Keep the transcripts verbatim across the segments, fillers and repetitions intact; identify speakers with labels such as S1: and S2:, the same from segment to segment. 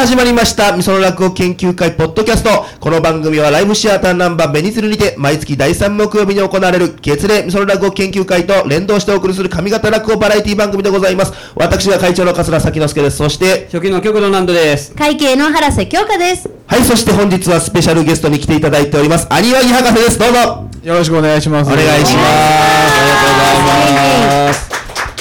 S1: 始まりましたみその落語研究会ポッドキャスト。この番組はライブシアターナンバーベニツルにて毎月だいさん木曜日に行われる月例みその落語研究会と連動してお送りする上方落語バラエティ番組でございます。私が会長の桂崎之助です。そして
S2: 初期の局の南度です。
S3: 会計の原瀬京香です。
S1: はい、そして本日はスペシャルゲストに来ていただいております兄脇博士です。どうぞ
S4: よろしくお願いします。
S1: お願いします。ありがとうございます。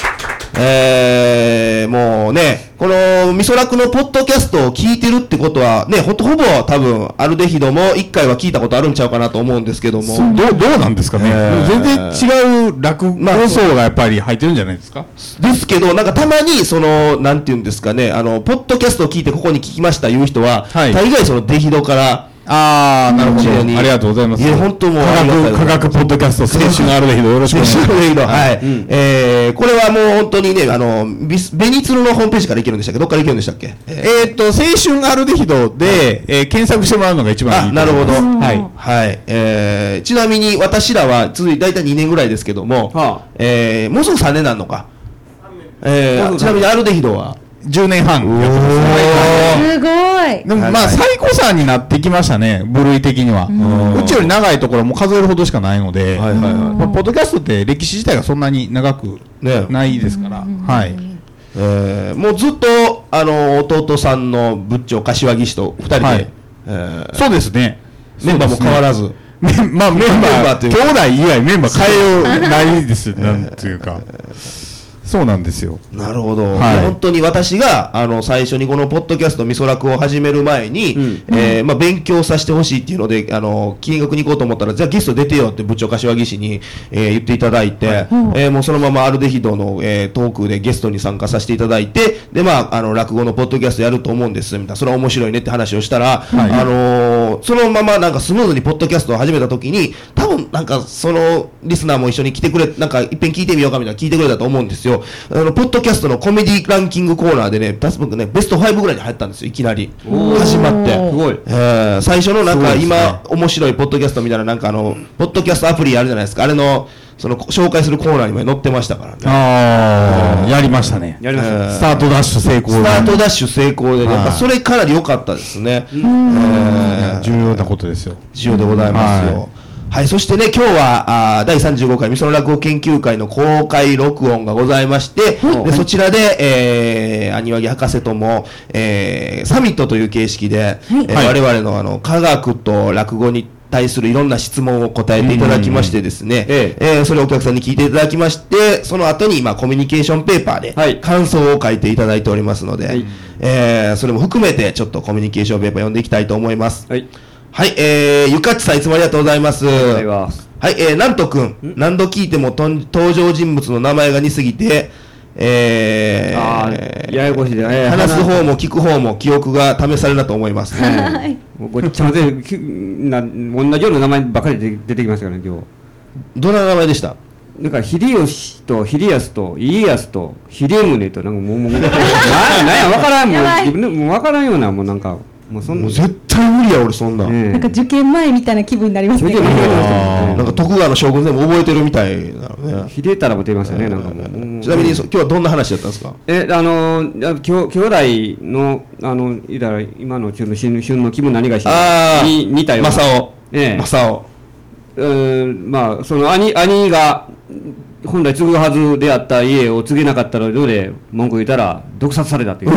S1: えー、もうね、このみそ落のポッドキャストを聞いてるってことはね、ほとほぼ多分アルデヒドもいっかいは聞いたことあるんちゃうかなと思うんですけども、
S4: どう、どうなんですかね、えー、全然違う落語層がやっぱり入ってるんじゃないですか。
S1: ですけど、なんかたまにそのなんていうんですかね、あのポッドキャストを聞いてここに聞きましたいう人は、はい、大概そのデヒドから
S4: あー、なるほど、ありがとうございます。
S1: いや本当もう
S4: 科学、科学ポッドキャスト青春のアルデヒドよろしくお願いします。
S1: 青春のアルデヒド、はい、うん、えー、これはもう本当にね、あのベニツルのホームページから行けるんでしたっけ、どっから行けるんでしたっけ。
S4: えー、っと青春アルデヒドで、えー、検索してもらうのが一番いい。
S1: あ、なるほど、
S4: はい、
S1: はい、えー、ちなみに私らは続いて大体にねんぐらいですけども、はあ、えー、もうすぐさんねんなのか、えー、ちなみにアルデヒドは
S4: じゅうねんはんやって
S3: ます。すごい。
S4: でもまあ最古さになってきましたね、部類的には。うちより長いところも数えるほどしかないので、はいはいはい、ポッドキャストって歴史自体がそんなに長くないですから、ね、はい、
S1: えー、もうずっとあの弟さんの仏頂柏木氏とふたりで、はい、
S4: えー、そうですね、
S1: メンバーも変わらず、
S4: メンまあ、メンバー兄弟以外メンバー変えようないですなんていうかそうなんですよ。
S1: なるほど、はい、本当に私があの最初にこのポッドキャストみそ落を始める前に、うん、えーまあ、勉強させてほしいっていうのであの見学に行こうと思ったら、じゃあゲスト出てよって部長柏木氏に、えー、言っていただいて、はい、えー、もうそのままアルデヒドの、えー、トークでゲストに参加させていただいて、で、まあ、あの落語のポッドキャストやると思うんですみたいな、それは面白いねって話をしたら、はい、あのー、そのままなんかスムーズにポッドキャストを始めた時に、多分なんかそのリスナーも一緒に来てくれ、なんかいっぺん聞いてみようかみたいな聞いてくれたと思うんですよ。あのポッドキャストのコメディランキングコーナーでね、多分ねベストごぐらいに入ったんですよ、いきなり始まって。すごい、えー、最初のなんか今、ね、面白いポッドキャストみたいな、なんかあのポッドキャストアプリあるじゃないですか、あれのその紹介するコーナーにも載ってましたからね。
S4: ああ、やりましたね。やりました、えー、スタートダッシュ成功で。
S1: スタートダッシュ成功でね、やっぱそれかなり良かったですね。え
S4: ー、重要なことですよ。
S1: 重要でございますよ。はいはい、そしてね、今日はあだいさんじゅうごかいみその落語研究会の公開録音がございまして、でそちらで、えー、兄脇博士とも、えー、サミットという形式で、はい、えーはい、我々の、あの科学と落語に対するいろんな質問を答えていただきましてですね、えええー、それをお客さんに聞いていただきまして、その後に今コミュニケーションペーパーで感想を書いていただいておりますので、はい、えー、それも含めてちょっとコミュニケーションペーパー読んでいきたいと思います。はい、はい、えー、ゆかっちさんいつもありがとうございます。はい、はい、えー、なんとくん、何度聞いてもとん登場人物の名前が似すぎて、えー、
S2: あややこしいで、えー、
S1: 話す方も聞く方も記憶が試されるなと思います。
S2: はい、ごっちゃ混ぜな同じような名前ばかりで出てきましたからね、今日。
S1: どんな名前でした？
S2: なんか秀吉と秀康と家康と秀宗となんかもうもうなんや分からんもう自分でも分からんようなもうなんか。
S1: もうそんな絶対無理や俺そんな、
S3: えー、なんか受験前みたいな気分になりますね。
S1: なんか徳川の将軍でも覚えてるみたいなね。
S2: 秀太郎も出ましたね、なんかもう。
S1: ちなみに今日はどんな話だったんですか？
S2: えあのきょ兄弟のあのいたら今の旬の旬の気分何がしに似たような
S1: 正雄、ええ、正
S2: 雄、うん、まあその兄兄が本来継ぐはずであった家を継げなかったので文句言ったら毒殺されたという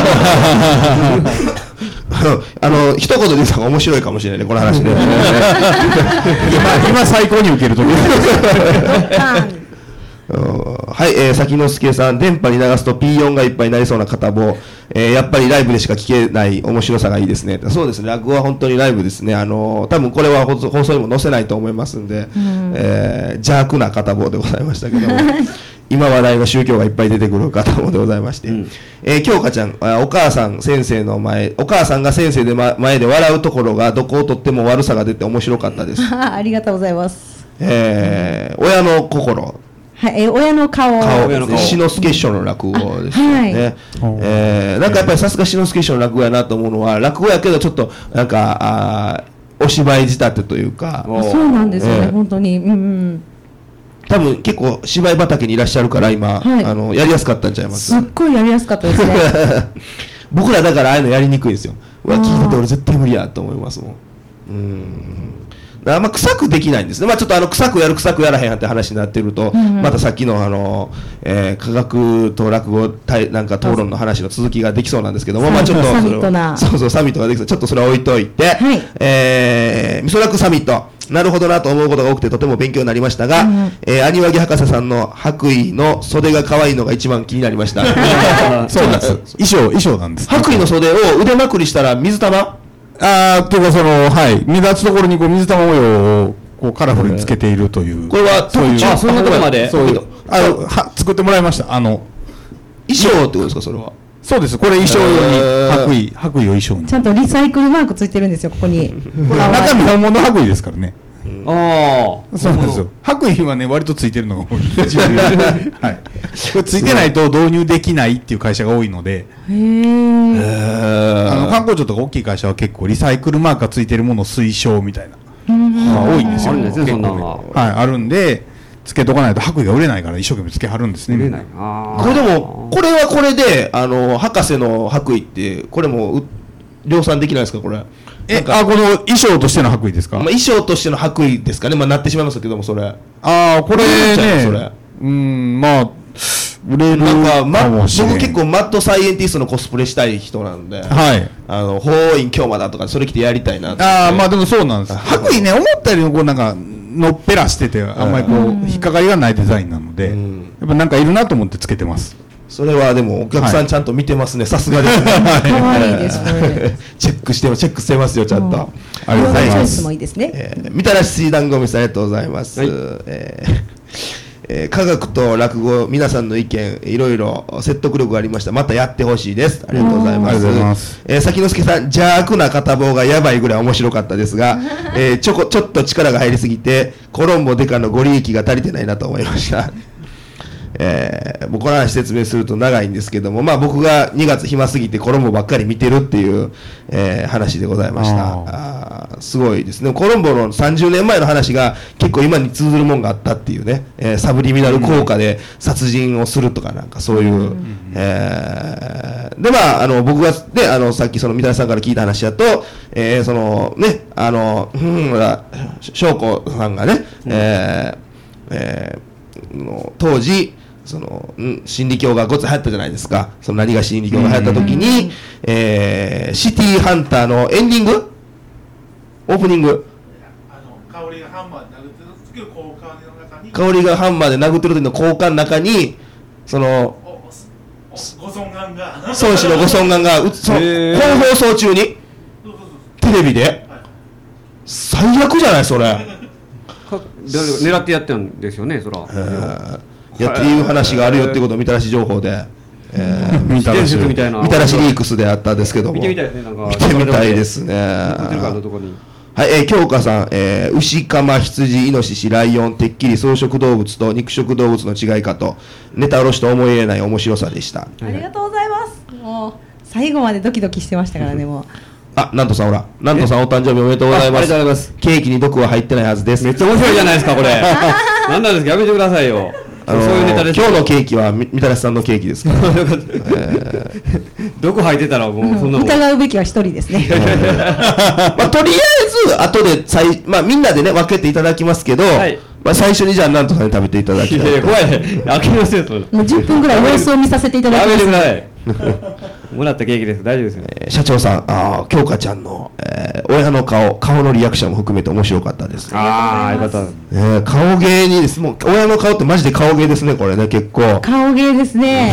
S1: あの一言で言った方が面白いかもしれないね、この話ね
S4: 今, 今最高に受けるところ
S1: はい、えー、崎之助さん、電波に流すと ピーよん がいっぱいになりそうな片棒、えー、やっぱりライブでしか聞けない面白さがいいですね。そうですね、落語は本当にライブですね。あのー、多分これは放送にも載せないと思いますんで、うん、えー、邪悪な片棒でございましたけども今話題の宗教がいっぱい出てくる片棒でございまして、うん、えー、京香ちゃん、お母さん先生の前お母さんが先生で、ま、前で笑うところがどこをとっても悪さが出て面白かったです
S3: ありがとうございます。
S1: えー、親の心、
S3: はい、え親の顔、
S1: 顔ですね、志の輔師匠の落語ですよね。はい、えー、なんかやっぱりさすが志の輔師匠の落語やなと思うのは、落語やけどちょっとなんかあお芝居仕立てというか。
S3: そうなんですよね、えー、本当に、うんうん、
S1: 多分結構芝居畑にいらっしゃるから今、はい、あのやりやすかったんちゃいます？
S3: すっごいやりやすかったですね
S1: 僕らだからああいうのやりにくいんですよ。うわ、聞いてて俺絶対無理やと思いますもん。うん。あんま臭くできないんですね。まあちょっとあの臭くやる臭くやらへんって話になってると、うんうん、またさっきのあの、えー、科学と落語なんか討論の話の続きができそうなんですけども、まあちょっと
S3: サミットな
S1: そうそうサミットができそう。ちょっとそれは置いといて、はい、えー、みそらくサミット。なるほどなと思うことが多くてとても勉強になりましたが、うん、えー、アニワギ博士さんの白衣の袖が可愛いのが一番気になりました。
S4: そうなんです。衣装衣装なんです、ね。
S1: 白衣の袖を腕まくりしたら水玉。
S4: あーというかそのはい目立つところにこう水玉模様をこうカラフルにつけているという。
S1: これは
S2: そういうあそんなところまで
S4: そういうあのは作ってもらいました。あの
S1: 衣装ってことですかそれは。
S4: そうです。これ衣装用に白衣白衣を衣装に。
S3: ちゃんとリサイクルマークついてるんですよここに。
S4: これ中身本物白衣ですからね。
S2: ああ、
S4: そうなんですよ。白衣はね割とついてるのが多い。はい。これついてないと導入できないっていう会社が多いので。へえ。あの観光庁とか大きい会社は結構リサイクルマークがついてるものを推奨みたいな。まあ多いんですよ。
S2: あるんですねそんなの
S4: が。はいあるんでつけとかないと白衣が売れないから一生懸命つけはるんですね。
S2: 売れない。あ
S1: これでもこれはこれであの博士の白衣ってこれも量産できないですかこれ。
S4: えあこの衣装としての白衣ですか。
S1: まあ、衣装としての白衣ですかね。まあなってしまいますけどもそれ。
S4: ああこれね。それうんまあ売れる
S1: なんか、ま、僕結構マッドサイエンティストのコスプレしたい人なんで。
S4: はい。
S1: あの法院京馬だとかそれ着てやりたいなって。
S4: ああまあでもそうなんです。白衣ね思ったよりもこうなんかのっぺらしててあんまりこう引っかかりがないデザインなので、やっぱなんかいるなと思ってつけてます。
S1: それはでもお客さんちゃんと見てますね。さすがですね。
S3: 可愛いですね。
S1: チェックしてチェックしてますよちゃんと。
S3: ありがとうございます。もいいですね。
S1: みたらし団子みさんありがとうございます。えー、科学と落語皆さんの意見いろいろ説得力がありました。またやってほしいです。ありがとうございます。ありがとうございます。えー、崎之助さん邪悪な片棒がやばいぐらい面白かったですが、えー、ちょこちょっと力が入りすぎてコロンボデカのご利益が足りてないなと思いました。えー、もうこの話説明すると長いんですけども、まあ、僕がにがつ暇すぎてコロンボばっかり見てるっていう、えー、話でございました。ああすごいですね。コロンボのさんじゅうねんまえの話が結構今に通ずるもんがあったっていうね、えー、サブリミナル効果で殺人をするとかなんかそういう、うん、えー、でまああの僕が、ね、あのさっきその三谷さんから聞いた話だと、えー、そのねあのうん翔子さんがね、うん、えーえー、の当時そのん心理教がごつ流行ったじゃないですか。その何が心理教が流行った時に、えー、シティハンターのエンディングオープニング
S5: あの香りがハンマーで殴ってる時の交換の中に
S1: 香りがハンマーで殴ってる時の交換の中にその
S5: ご尊顔が
S1: 孫子のご尊顔がその本放送中にテレビで、はい、最悪じゃないそれ
S2: 狙ってやってるんですよねそら。
S1: いやっていう話があるよってことをみたらし情報で、えー、みたらしみたらしリークスであったんですけども
S2: 見てみたいですね。なんか
S1: 見てみたいですね。はい、えー、京香さん、えー、牛鎌羊イノシシライオンてっきり草食動物と肉食動物の違いかとネタおろしと思い入れない面白さでした。
S3: ありがとうございます。もう最後までドキドキしてましたからねもう
S1: あ、なんとさんほら、なんとさんお誕生日おめでとうございます。
S2: ありがとうございます。
S1: ケーキに毒は入ってないはずです。
S2: めっちゃ面白いじゃないですかこれ。なんなんですかやめてくださいよ。
S1: あのー、そういうネタです。今日のケーキはみみたらしさんのケーキですから。えー、
S2: 毒入ってたらもうそんなもん。
S3: 疑うべきは一人ですね。
S1: まあとりあえず後でさいまあみんなでね分けていただきますけど、はい、まあ最初にじゃあなんとかに食べていただきたい。いやいや
S2: 怖いね。開けますよそれ。
S3: もうじゅっぷんぐらい様子を見させていただきます。
S2: やめてください。もらったケーキです。大丈夫ですよ、ね。
S1: えー、社長さん、ああ、京香ちゃんの、えー、親の顔、顔のリアクションも含めて面白かったです。
S2: ああ、よかった。
S1: えー、顔芸にです。もう親の顔ってマジで顔芸ですね、これね、結構。
S3: 顔芸ですね。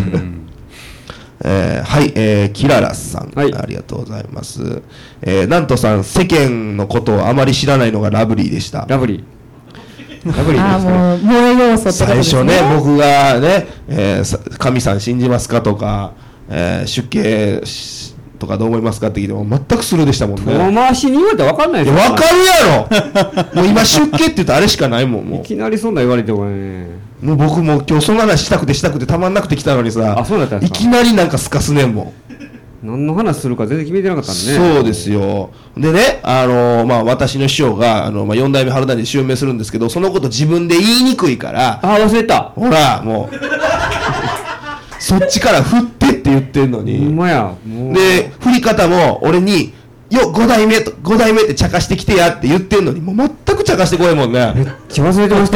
S1: えー、はい、えー、キララさん、はい、ありがとうございます。えー、なんとさん、世間のことをあまり知らないのがラブリーでした。
S2: ラブリー。
S3: ラブリーですね。ああ、もう萌え要素ってことですね。
S1: 最初ね、僕がね、えー、神さん信じますかとか、えー、出家とかどう思いますかって聞いても全くスルーでしたもんね。
S2: 遠回しに言われたら分かんないですよ。
S1: 分かるやろ。もう今出家って言うとあれしかないもん。もう
S2: いきなりそんな言われてもね。
S1: もう僕も今日そんな話したくてしたくてたまんなくて来たのにさ。
S2: あ、そうだったんですか。
S1: いきなりなんかすかすねんもん。
S2: 何の話するか全然決めてなかったんでね。
S1: そうですよ。でね、あのー、まあ私の師匠があの、まあ、よん代目春谷で襲名するんですけど、そのこと自分で言いにくいから。
S2: あ、忘れた。
S1: ほらもうそっちから振ってっって言ってんの
S2: ほん
S1: に。
S2: まや。もう
S1: で、振り方も俺に、よ、ご代目と、ご代目って茶化してきてやって言ってんのに、もう全く茶化してこいもんね。
S2: めっちゃ忘れてました。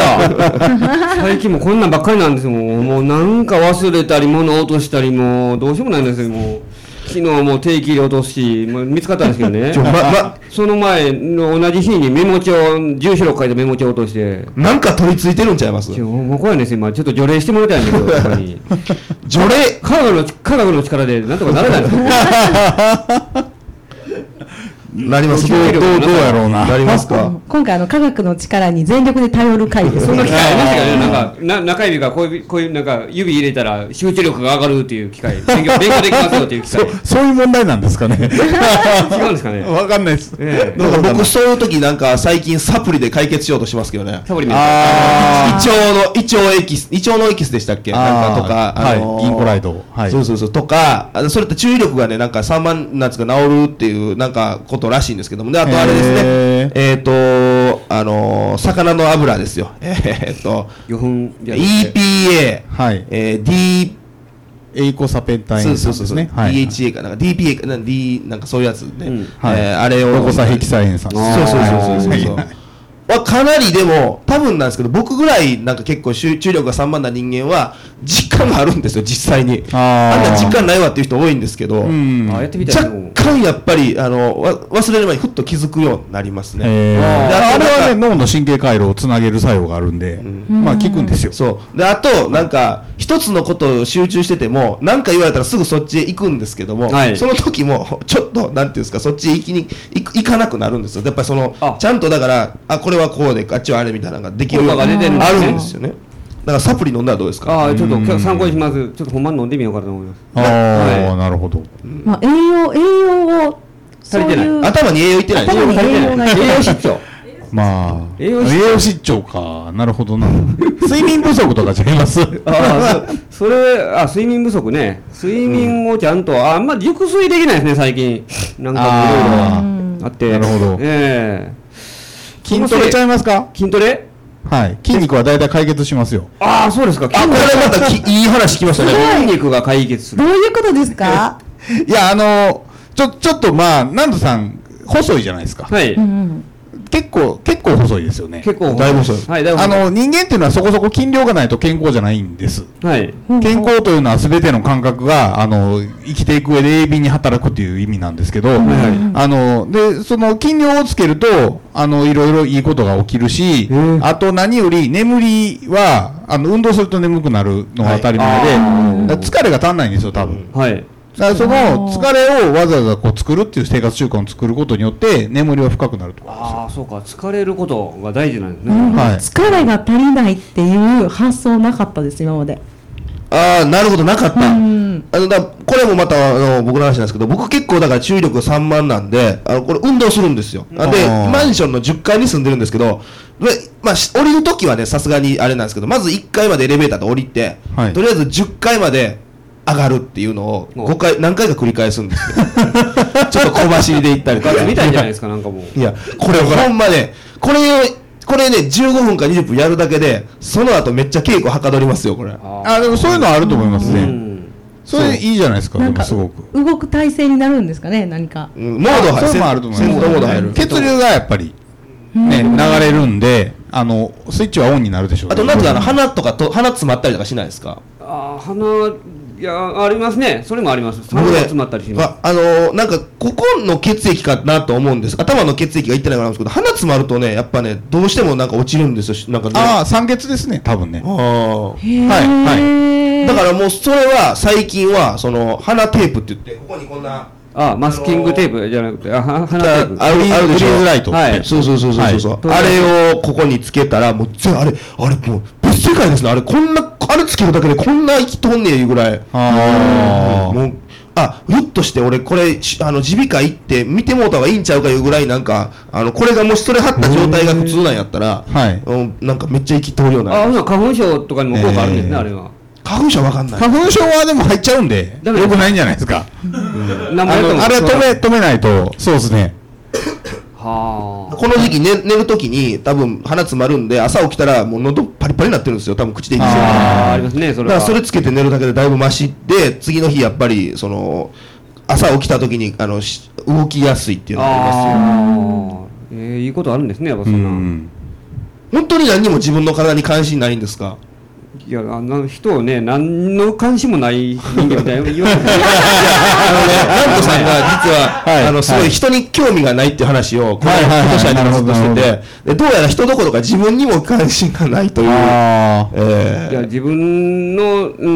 S2: 最近もこんなんばっかりなんですよ。もう、もうなんか忘れたり、物落としたり、もうどうしようもないんですよ。もう昨日も定期入れ落とし、もう見つかったんですけどね。
S1: ちょまま
S2: その前の同じ日にメモ帳、住所書いたメモ帳落として。
S1: なんか取り付いてるんちゃいます？
S2: ちょもう怖いんですよ。今ちょっと除霊してもらいたいんだけど、やっぱり。
S1: 除霊
S2: 科学の科学の力でなんとかならないんですか。
S1: なります
S4: どうどうどうやろうな。
S1: なりますか？
S3: 今回あの科学の力に全力で頼る回です。
S2: そんな機会ありましたよね。なんかな中指がこういうこういうなんか指入れたら集中力が上がるっていう機械、勉強勉強できますよっていう機械。
S4: そそういう問題なんですかね。
S2: 違うんですかね。
S4: わかんないです。
S2: ええ
S1: なんか僕そういう時なんか最近サプリで解決しようとしますけどね。
S2: サプリメント。
S4: あ
S1: 胃腸の胃腸エキス胃腸のエキスでしたっけ？なんかとか
S4: あーはい
S1: のー
S4: ギンコライドはい
S1: そうそうそうとかあのそれって注意力がねなんかさんまん夏が治るっていうなんかことらしいんですけどもであとあれですね
S4: へー
S1: えっとあのー魚の油ですよえーっと
S2: 魚粉じゃ
S1: イ
S2: なくて
S1: ーピーエー
S4: はい
S1: えー D
S4: エイコサペンタイン
S1: そうそうそうそう、
S4: ですね。はい
S1: ディーエイチエー かなんか ディーピーエー かなんか D なんかそういうやつね、
S2: うん
S4: はい
S1: えーあれを
S4: ロコサヘキサエン酸。
S1: そうそうそうそうそう
S4: はい
S1: そうはかなりでも多分なんですけど僕ぐらいなんか結構集中力が散漫な人間は実感があるんですよ実際に
S4: あー
S1: あんな実感ないわっていう人多いんですけど、
S4: うん。
S2: あやってみたい
S1: 若
S2: な。
S1: 干やっぱりあのわ忘れる前にふっと気づくようになりますね、
S4: えー、
S1: で
S4: あ
S1: あと
S4: れはね脳の神経回路をつなげる作用があるんで、まあ効くんですよ。
S1: そうであとなんか一つのことを集中してても何か言われたらすぐそっちへ行くんですけども、
S2: はい
S1: その時もちょっとなんていうんですかそっちへ行きに行く行かなくなるんですよやっぱりその
S2: あ
S1: ちゃんとだからあこれはこうであっちはあれみたいなのができるよう
S2: 効果が出てるんです
S1: あ
S2: ね
S1: るんですよねだからサプリ飲んだらどうですか
S2: ああちょっと
S4: うん
S2: 参考にします。ちょっとほんまに飲んでみようかと思います。
S4: ああ、
S2: はい
S4: なるほど。
S3: まあ栄養栄養を
S2: 足りてない
S3: そういう
S1: 頭に栄養いってない
S3: 頭に栄養が
S2: 栄養失調。
S4: まあ
S2: 栄養失調
S4: 栄養失調か。なるほどな。睡眠不足とか違います。
S2: ああそそれあ睡眠不足ね。睡眠をちゃんとあんま熟睡できないですね最近。なんか
S4: あ
S2: いろい
S3: ー
S2: ろあって。
S4: なるほど
S2: ええ
S4: 筋トレちゃいますか？
S2: 筋トレ？
S4: はい。筋肉は大体解決しますよ。
S2: ああそうですか。
S1: あこれまたきいい話聞きましたね
S2: 筋肉が解決する。
S3: どういうことですか？
S4: いや、あの、ちょ、ちょっとまあ、南度さん、細いじゃないですか。
S2: はい。
S3: うんうん
S4: 結構、結構細いですよね。
S2: 結構
S1: だいぶ細い
S2: はいだいぶ
S4: あの、人間っていうのはそこそこ筋量がないと健康じゃないんです。
S2: はい。
S4: 健康というのは全ての感覚が、あの、生きていく上で鋭敏に働くっていう意味なんですけど、
S2: はい
S4: あの、で、その筋量をつけると、あの、いろいろいいことが起きるし
S2: へえ、
S4: あと何より眠りは、あの、運動すると眠くなるのが当たり前で、
S2: はいあー
S4: だから疲れが足んないんですよ、多分。
S2: はい。
S4: だからその疲れをわざわざこう作るっていう生活習慣を作ることによって眠りは深くなると思いますよ。
S2: ああそうか疲れることが大事なんですね。
S3: うん
S4: はい
S3: 疲れが足りないっていう発想なかったです今まで。
S1: ああなるほどなかった、
S3: うん
S1: あのだこれもまたあの僕の話なんですけど僕結構だから注意力さんまんなんであのこれ運動するんですよあで
S4: あー
S1: マンションのじゅっかいに住んでるんですけどでまあし降りるときはねさすがにあれなんですけどまずいっかいまでエレベーターで降りて、
S4: はい
S1: とりあえずじゅっかいまで上がるっていうのを
S2: お
S1: ごかい何回か繰り返すんですよちょっと小走りで行ったりとか
S2: 部活みたいじゃないですかなんかもう。
S1: いやこれほんまねこれこれねじゅうごふんかにじゅっぷんやるだけでその後めっちゃ稽古はかどりますよこれ
S2: あ
S4: あでもそういうのはあると思いますね。
S2: うん。
S4: それいいじゃないですか、で
S3: なんか
S4: もすごく。
S3: 動く体勢になるんですかね何か。
S1: うんモード入る
S4: それもあると思います。
S1: 戦闘モード入る
S4: 血流がやっぱり、ね、流れるんで、あの、スイッチはオンになるでしょうね。
S1: あとなんかあの鼻とかと鼻詰まったりとかしないですか
S2: あー鼻いやありますね。それもあります。鼻
S1: 僕ね
S2: が詰まったりします。
S1: ああのーなんかここの血液かなと思うんです頭の血液がいってないからなんですけど鼻詰まるとねやっぱねどうしてもなんか落ちるんですよしなんかね
S4: ああ、酸欠ですね、多分ね。
S1: あー
S3: へー
S4: はい
S1: だからもうそれは最近はその鼻テープって言ってここにこんな
S2: あマスキングテープじゃなくてあは鼻テープ。
S1: あるあるでしょ
S4: フリーズライトって
S2: はい
S1: そうそうそうそうそう、
S2: はい
S1: あれをここにつけたらもうぜあれあれもう別世界ですねあれこんなあれつけるだけでこんな生きとんねえいうぐらい
S4: あ
S1: もうあひょっとして俺これしあの耳鼻科行って見てもうた方がいいんちゃうかいうぐらいなんかあのこれがもしそれ張った状態が普通なんやったら、
S4: はい
S1: うん、なんかめっちゃ生き通るようになる
S2: あほな花粉症とかにも効果あるんですね、
S4: えー
S2: あれは。
S1: 花粉症わかんない
S4: 花粉症はでも入っちゃうんで、
S2: ダメ
S4: よくないんじゃないですか。あ
S2: 何もやっても
S4: のあれは止め、止めないと、そうですね。
S2: はあ。
S1: この時期、ね、寝るときに多分鼻詰まるんで朝起きたらもう喉パリパリになってるんですよ、多分口で息してる
S2: あーありますね、それは。
S1: だからそれつけて寝るだけでだいぶマシで、次の日やっぱりその朝起きたときにあのし動きやすいっていうのがありますよ。
S2: あーえー、いいことあるんですね、やっぱそんな。
S4: うん
S1: 本当に何にも自分の体に関心ないんですか？
S2: いや、あの人をね、何の関心もない人間みたいな言われて。
S1: いや、あのね、ラントさんが実は、
S4: はい
S1: あの、すごい人に興味がないっていう話を、この
S4: はいはいはい
S1: 今年はずっとして
S4: なる
S1: て、で、どうやら人どころか自分にも関心がないという、
S4: あ
S1: え
S2: いや、自分の、うん、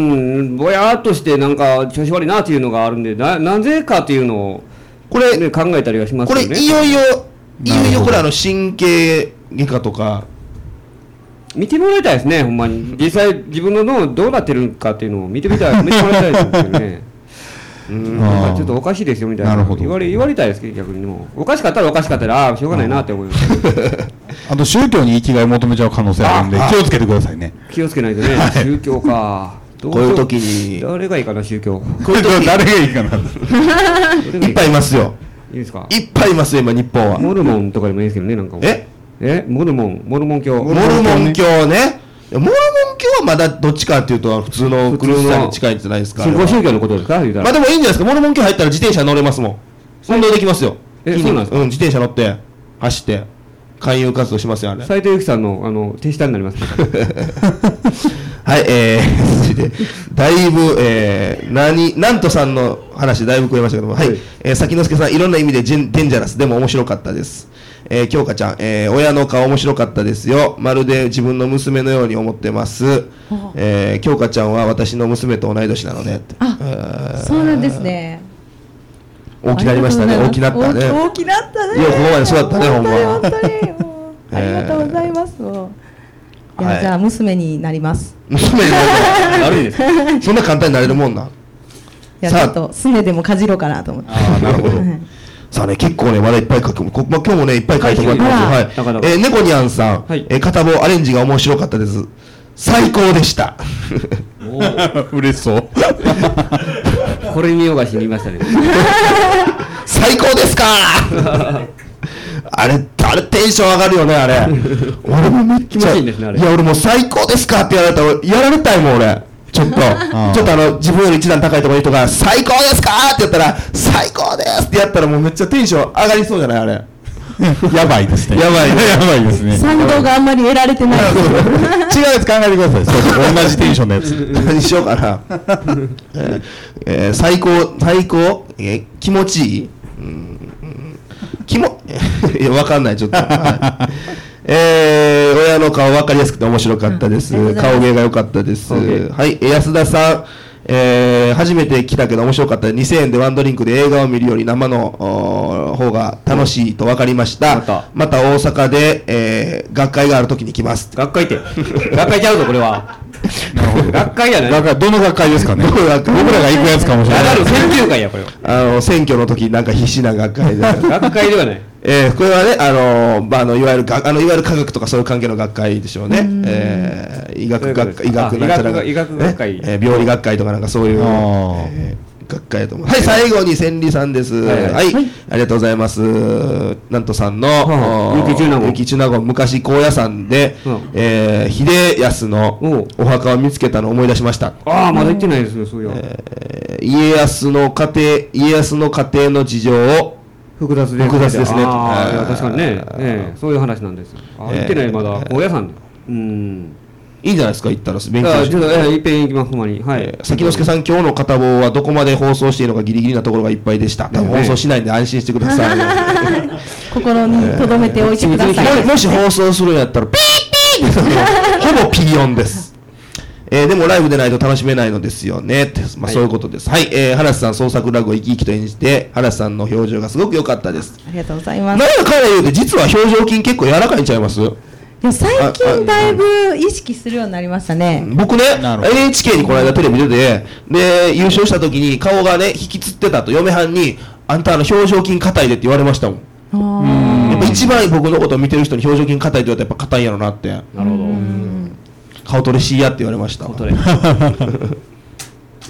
S2: ぼやーっとして、なんか、調子悪いなっていうのがあるんで、な、なぜかっていうのを、
S1: これ、
S2: ね、考えたりはします
S1: これ、
S2: よね。
S1: いよいよ、いよい
S4: なるほど
S1: よこれ、あの、神経外科とか、
S2: 見てもらいたいですね、ほんまに。実際、自分の脳どうなってるかっていうのを見てみたい、見てもらいたいですよね。うん、なんかちょっとおかしいですよみたいな。
S4: なるほど
S2: 言われ、言われたいですけど、逆にもう。おかしかったらおかしかったら、ああ、しょうがないなって思います。
S4: あと宗教に生きがい求めちゃう可能性あるんで
S1: あ
S4: 気をつけてくださいね。
S2: 気をつけないとね、宗教か。ど
S1: こういう時
S2: しよ
S1: に、
S2: 誰がいいかな、宗教。
S1: こういう時
S4: 誰がいいかな。
S1: いっぱいいますよ。
S2: いいですか。
S1: いっぱいいますよ、今、日本は。
S2: モルモンとかでもいいですけどね、なんかも。
S1: え
S2: えモルモン、モルモン教。
S1: モルモン教ね。モルモン教はまだどっちかっていうと、普通のクリスチャンに近いんじゃないですか。
S2: 新興宗教のことですか言うたら。
S1: まあでもいいんじゃないですか。モルモン教入ったら自転車乗れますもん。運動できますよ。
S2: えそうなんですか
S1: うん、自転車乗って、走って、勧誘活動しますよ、あれ。
S2: 斉藤由貴さんの、あの、手下になりますね。
S1: はい、えー、続いて、だいぶ、えー、何、なんとさんの話だいぶくれましたけども、はい、
S2: はい
S1: えー、崎之助さん、いろんな意味でジェンデンジャラスでも面白かったです。えー、京香ちゃん、えー、親の顔面白かったですよ。まるで自分の娘のように思ってます。えー、京香ちゃんは私の娘と同い年なので、って
S3: あ
S1: えー
S3: そうなんですね。
S1: 大きなりましたね、大きなったね。
S3: 大大きなったね。
S1: いやここまで育ったねほんま
S3: 本当に本当にもうありがとうございます。もういや、
S1: はい
S3: じゃあ娘になります。
S1: 娘になる
S2: 悪いです。
S1: のそんな簡単になれるもんな。
S3: いや、ち
S1: さあ
S3: ょっとすねでもかじろうかなと思って。
S1: ああ、なるほど
S3: はい。
S1: さあね、結構ね、まだいっぱい書く、こまあ、今日もね、いっぱい書いてもらってますよ。
S3: は
S1: はいい。
S2: なかなか
S1: えー、猫にゃんさん、
S2: はい
S1: えー、片棒アレンジが面白かったです。最高でした。
S4: 嬉しそう。
S2: これ見よがしに言いましたね。
S1: 最高ですかあれ、あれテンション上がるよね、あれ。俺もめっちゃ。
S2: 気持ちいいんですねあれ
S1: いや、俺もう最高ですかって言われたら、俺やられたいもん、俺。ちょっと、
S4: あ
S1: ちょっとあの、自分より一段高いところの人が、最高ですかって言ったら、最高ですってやったら、もうめっちゃテンション上がりそうじゃない、あれ。
S4: やばいですね。
S1: やばいね
S4: やばいですね。
S3: 賛同があんまり得られてない。
S4: 違うやつ考えてください。そう同じテンションのやつ。
S1: 何しようかな。えーえー最高、最高、えー気持ちいい、うんうん気も、いや、わかんない、ちょっと。はいえー親の顔分かりやすくて面白かったです。
S3: うんありがとうございます
S1: 顔芸が良かったです。
S2: 顔芸
S1: はい、えー安田さん。えー初めて来たけど面白かった。にせんえんでワンドリンクで映画を見るより生のおー方が楽しいと分かりました。
S2: また
S1: また大阪で、えー学会がある時に来ます。
S2: 学会って。学会ちゃうぞ、これは。学会やね。
S4: 学会どの学会ですかね。
S1: どの学会
S4: 僕らが行くやつかもしれない。
S2: なる研究会や、これは。
S1: あの選挙の時なんか必死な学会で、
S2: 学会ではない。
S1: えーこれはね、あのまあ、あのいわゆるがあのいわゆる科学とかそういう関係の学会でしょうね。えー医学学会、医学なんちゃら
S2: あ医学医学学会
S1: ねえー病理学会とかなんかそういう、
S4: あー
S1: えー学会だと思う。はい、最後に千里さんです。は、
S2: はいい
S1: ありがとうございます。なんとさんの、
S2: はい
S1: おー
S2: 雪中納言
S1: 雪中納言昔高野山で、
S2: うん
S1: えー秀康の
S2: おう
S1: お墓を見つけたのを思い出しました。
S2: ああ、まだ行ってないですよ、そういう。
S1: えー家康の家庭家康の家庭の事情を
S2: 複雑で。
S1: 複雑ですね
S2: ああ、いや
S1: あー
S2: 確かにね。ええそういう話なんですよ。あ行ってない、まだ。高野山で。うん。
S1: いいんじゃないですか、行ったら勉
S2: だから、
S1: 強して
S2: ちょっと、ええいっぺん行きます、ほんまに。はい
S1: え。ー崎之助さん、今日の片棒はどこまで放送していいのかギリギリなところがいっぱいでした。多分
S2: ね
S1: 放送しないんで安心してください。
S3: 心に留めておいてください。
S1: ももし放送するんやったら、ピーピーってほぼピー音です。えーでもライブでないと楽しめないのですよねって、まあ、
S2: はい
S1: そういうことです。はい、えー、原田さん創作落語を生き生きと演じて、原田さんの表情がすごく良かったです。
S3: ありがとうございます。
S1: 何やかんや言うて、実は表情筋結構柔らかいんちゃいます？
S3: いや最近だいぶ意識するようになりましたね。
S1: 僕ね、
S4: なるほど
S1: エヌエイチケー にこの間テレビ出て、で、優勝した時に顔がね、引きつってたと、嫁はんに、あんたあの表情筋硬いでって言われましたもん。
S3: あ
S1: やっぱ一番僕のことを見てる人に表情筋硬いって言われたらやっぱ硬いんやろなって。
S2: なるほど。
S1: 顔トレしいやって言われましたわ。
S2: トレ。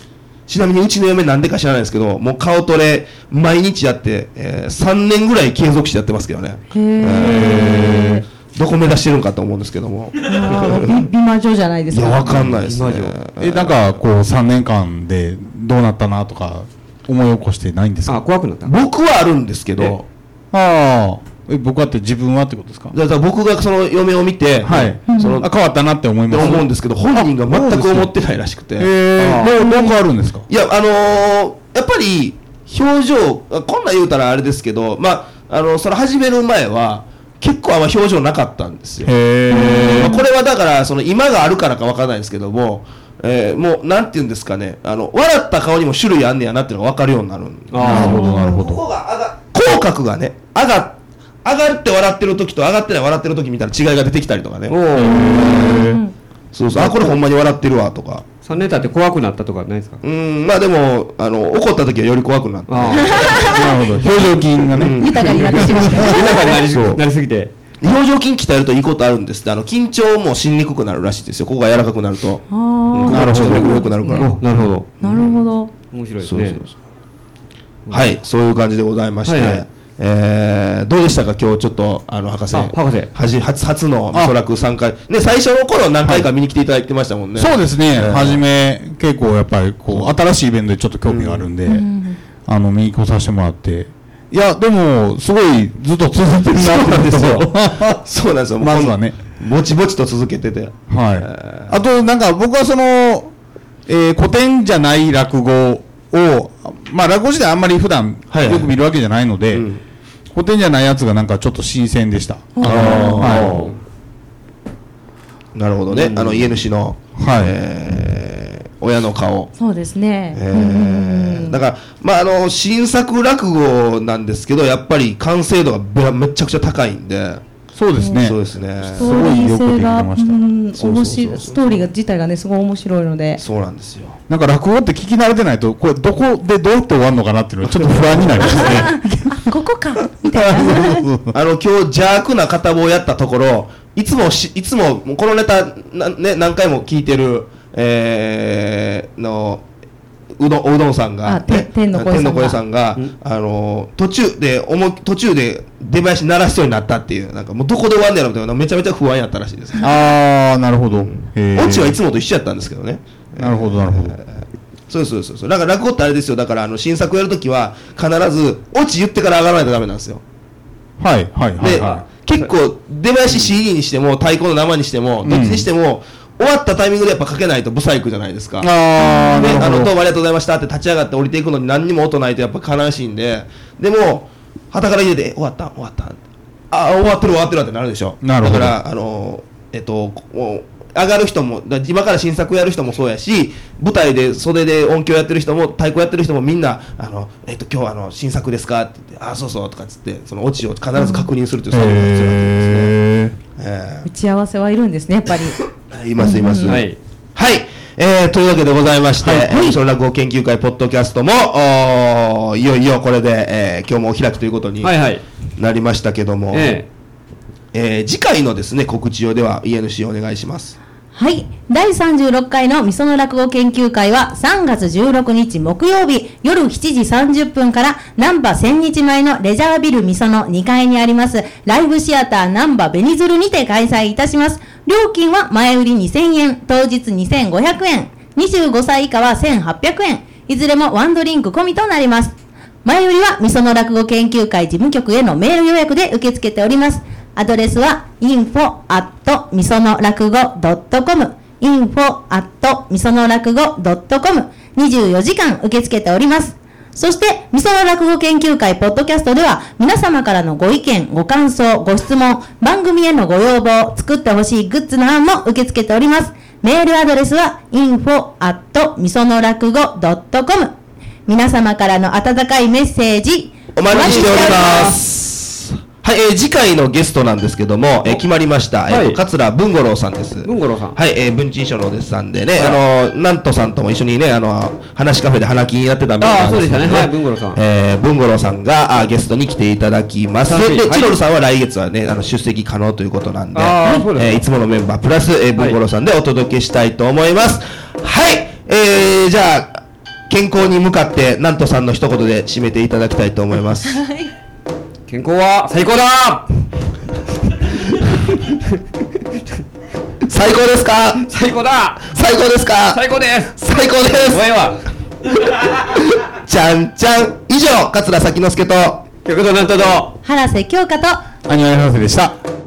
S1: ちなみにうちの嫁なんでか知らないですけど、もう顔トレ毎日やって、えー、さんねんぐらい継続してやってますけどね。へえー、どこ目指してるんかと思うんですけども。
S3: 美魔女じゃないですか。
S1: いや、わかんないですね。
S4: え、なんかこうさんねんかんでどうなったなとか思い起こしてないんですか？
S2: あ、怖くなった。
S1: 僕はあるんですけど。
S4: ああ、え、僕はって自分はってことですか？
S1: だから僕がその嫁を見て、
S4: はい、
S1: その
S4: あ、変わったなって思います。
S1: 思うんですけど、本人が全く思ってないらしくて。
S4: へえ、どうどう変わるんですか？
S1: いや、あのー、やっぱり表情、こんなん言うたらあれですけど、まああのその始める前は結構あんま表情なかったんですよ。へえ。まあ、これはだからその今があるからかわからないですけども。えー、もうなんて言うんですかね、あの笑った顔にも種類あんねやなっていうのが分かるようになる。
S4: ああ、なるほどなるほど。
S1: ここが上が口角がね、上が上がって笑ってる時と上がってない笑ってる時みたいな違いが出てきたりとかね。おー、そうそう、あ、これほんまに笑ってるわとか。
S2: さんねん経って怖くなったとかないですか？
S1: うん、まあでもあの怒った時はより怖くなった。な
S4: るほど。表情筋がね、うん、
S3: 豊かになってしまった。
S2: 豊かになりそうなりすぎて。
S1: 表情筋鍛えるといいことあるんですって。あの緊張もしにくくなるらしいですよ。ここが柔らかくなると。ああ、なるほど。良くなるから。
S2: なるほど。
S3: なるほど。
S2: 面白いですね。そうそうそう、
S1: はい、そういう感じでございまして、はいはい、えー、どうでしたか今日ちょっとあの博士。
S2: 博士。
S1: はじ初初の美空くさんかいね、最初の頃何回か見に来ていただいてましたもんね。
S4: はい、そうですね。はじめ結構やっぱりこう新しいイベントでちょっと興味があるんで、うん、あの見に来させてもらって。いや、でも、すごい、ずっと続いてるな
S1: そうなんですよ。そうなんですよ。
S4: まずはね。
S1: ぼちぼちと続けてて。
S4: はい。えー、あと、なんか、僕はその、えー、古典じゃない落語を、まあ、落語自体あんまり普段よく見るわけじゃないので、はいはい、うん、古典じゃないやつがなんかちょっと新鮮でした。あ
S1: はい。なるほどね。うん、あの、家主の、はい。えー、親の顔。
S3: そうですね。
S1: えー、だから、まあ、あの新作落語なんですけど、やっぱり完成度がめちゃくちゃ高いんで。
S4: そうですね。
S1: そうですね。
S3: すごいよくできてました。面白い、ストーリーが自体がねすごい面白いので。
S1: そうなんですよ。
S4: なんか落語って聞き慣れてないと、これどこでどうやって終わるのかなっていうのはちょっと不安になりますね。
S3: ここかみたいな。
S1: あの今日邪悪な片棒やったところ、いつもしいつもこのネタなね何回も聞いてる。えー、のうどんおうどんさんが、
S3: ね、天の
S1: 声さんが、あの途中で思い途中で出囃子鳴らすようになったっていう、なんかもうどこで終わんねやろみたいなめちゃめちゃ不安やったらしいです、ね。
S4: ああ、なるほど。オ
S1: チはいつもと一緒やったんですけどね。
S4: なるほどなるほど。
S1: そうそうそうそう。だから落語ってあれですよ。だからあの新作やるときは必ずオチ言ってから上がらないとダメなんですよ。
S4: はいはいはい、はい。
S1: で結構出囃子 シーディー にしても太鼓の生にしてもどっちにしても。うん終わったタイミングでやっぱかけないとブサイクじゃないですか。ああ、ね、あのどうもありがとうございましたって立ち上がって降りていくのに何にも音ないとやっぱ悲しいんで、でも旗から入れて終わった終わったあ終わってる終わってるってなるでしょ。
S4: なるほど。
S1: だからあのえっと上がる人も今から新作やる人もそうやし、舞台で袖で音響やってる人も太鼓やってる人もみんなあのえっと今日あの新作ですかって言ってあそうそうとかっつってそのオチを必ず確認するという作業が必要なんですね。
S3: えー、打ち合わせはいるんですねやっぱり。
S1: いますいます。
S2: はい、
S1: はい、えー、というわけでございまして、はい、その落語研究会ポッドキャストもいよいよこれで、えー、今日もお開きということになりましたけども、はいはい、えーえー、次回のですね告知をでは イーエヌシー お願いします。
S3: はい。だいさんじゅうろっかいのみその落語研究会はさんがつじゅうろくにち木曜日夜しちじさんじゅっぷんから難波千日前のレジャービルみそのにかいにありますライブシアター難波ベニズルにて開催いたします。料金は前売りにせんえん、当日にせんごひゃくえん、にじゅうごさい以下はせんはっぴゃくえん、いずれもワンドリンク込みとなります。前売りはみその落語研究会事務局へのメール予約で受け付けております。アドレスは インフォ アット みその落語 ドットコム インフォ アット みその落語 ドットコム にじゅうよじかん受け付けております。そしてみその落語研究会ポッドキャストでは皆様からのご意見ご感想ご質問番組へのご要望作ってほしいグッズの案も受け付けております。メールアドレスは インフォ アット みその落語 ドットコム 皆様からの温かいメッセージ
S1: お待ちしております。はい、えー、次回のゲストなんですけども、えー、決まりました、はい、えー、と桂文五郎さんです。
S2: 文五郎さん、
S1: はい、えー、文鎮書のお弟子さんでね、はい、あのなんとさんとも一緒にねあの話カフェで花金やってたんで、
S2: ああそうでしたね、はい、文五郎さん、
S1: えー、文五郎さんがあゲストに来ていただきます。で、はい、チロルさんは来月はねあの出席可能ということなんで、あー、そうですね、えー、いつものメンバープラス、えー、文五郎さんでお届けしたいと思います。はい、はい、えー、じゃあ健康に向かってなんとさんの一言で締めていただきたいと思います。
S2: 健康は最高だ。
S1: 最高ですか。
S2: 最高だ。
S1: 最高ですか。
S2: 最高です。
S1: 最高です。
S2: お前は
S1: ちゃんちゃん。以上、桂咲之助と
S2: 京都なんとと
S3: 原瀬京香と
S4: アニメ博士でした。